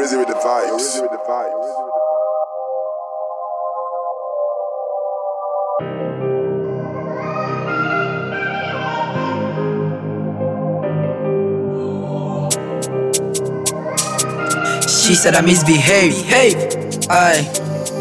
Rizzy with the vibes. She said I misbehave. Aye.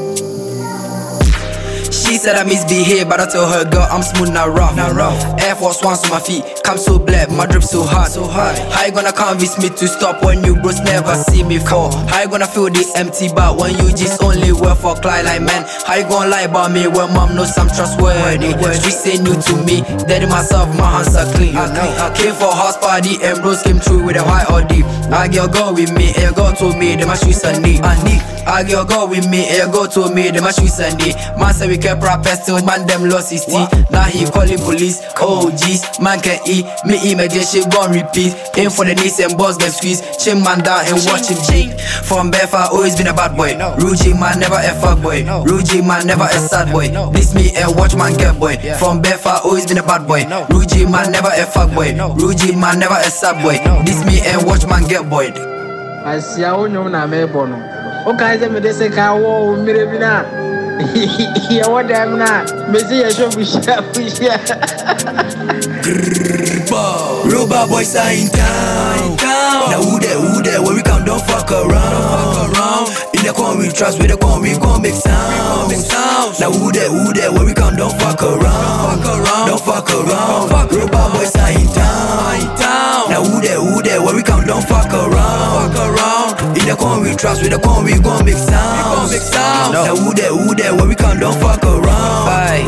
She said I misbehave, but I told her, girl, I'm smooth, not rough. Air Force Ones on my feet, come so black, my drip so hot. How you gonna convince me to stop when you bros never see me fall? How you gonna fill the empty bar when you just only work for Clyde like man? How you gonna lie about me when mom knows I'm trustworthy? Streets ain't new to me, daddy myself, my hands are clean. I came for a house party and bros came through with a white or deep. I get go with me, and your girl told me that my shoes are neat. I get go with me, and your girl told me that my shoes are neat. Man said we kept rappers till man them lost his teeth. Now he calling police. Oh jeez, man can eat. Me immediately gon' repeat. Aim for the knees and boss get squeezed. Chin man down and watch him cheat. From birth I always been a bad boy. Rugy man never a fuck boy. Rugy man never a sad boy. This me and watch man get boy. From birth I always been a bad boy. Rugy man never a fuck boy. Rugy man never a sad boy. This me and watch man get boy. I see how you na me bono. Okay, them they say ka wo mirabina. Yeah, what them na? Me see you show fisha. Real bad boys are in town. Now who there, where we come, don't fuck around. In the corn we trust, with the corn we gon' make sounds. Now who there, where we come, don't fuck around. Real bad boys are in town. Now who there, where we come, don't fuck around. In the corn we trust, with the corn we gon' make sounds. Now who there, where we come, don't fuck around.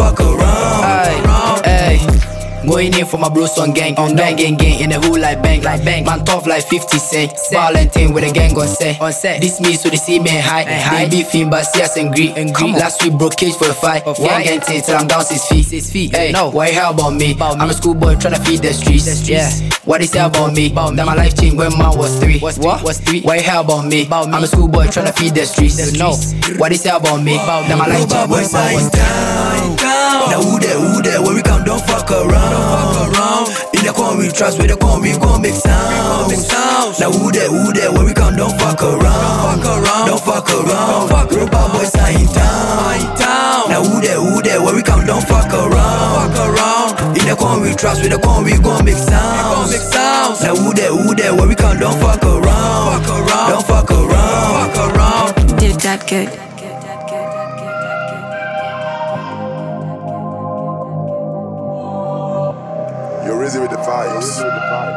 Going in for my bros on gang, gang in the hood like bang. Man tough like 50 Cent, Valentine with a gang on set. This me so they see me high. They beefing but see us and green. Last week broke cage for a fight. Gang till I'm down 6 feet. Hey, what you hear about me? I'm a schoolboy tryna feed the streets. Yeah, what they say about me? That my life changed when man was 3. What you hear about me? I'm a schoolboy tryna feed the streets. No, what they say about me? That my life changed when man was 3. Now who there, where we come, don't fuck around. In the corn we trust, with the corn we gon' make sounds. Now who there, where we come, don't fuck around. Real bad boys are in town. Now who there, where we come, don't fuck around. In the corn we trust, with the corn we gon' make sounds. Now who there, where we come, don't fuck around. Did that good. You're Rizzy with the vibes.